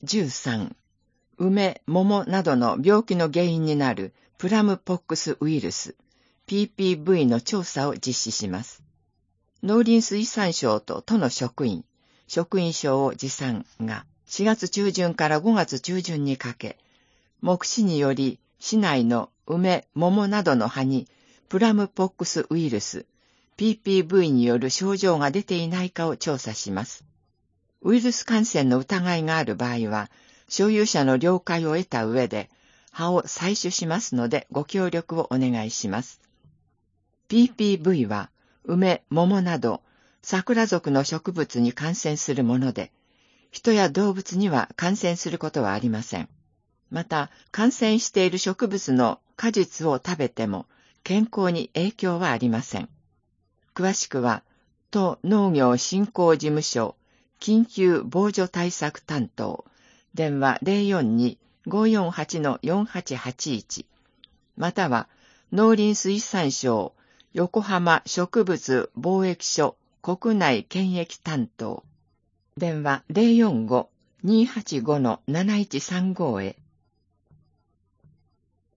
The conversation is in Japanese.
13、梅、桃などの病気の原因になるプラムポックスウイルス、PPV の調査を実施します。農林水産省と都の職員証を持参が4月中旬から5月中旬にかけ、目視により市内の梅、桃などの葉にプラムポックスウイルス、PPV による症状が出ていないかを調査します。ウイルス感染の疑いがある場合は、所有者の了解を得た上で、葉を採取しますのでご協力をお願いします。PPV は、梅、桃など、桜属の植物に感染するもので、人や動物には感染することはありません。また、感染している植物の果実を食べても、健康に影響はありません。詳しくは、都農業振興事務所、緊急防除対策担当、電話 042-548-4881、または、農林水産省、横浜植物貿易所国内検疫担当、電話 045-285-7135 へ、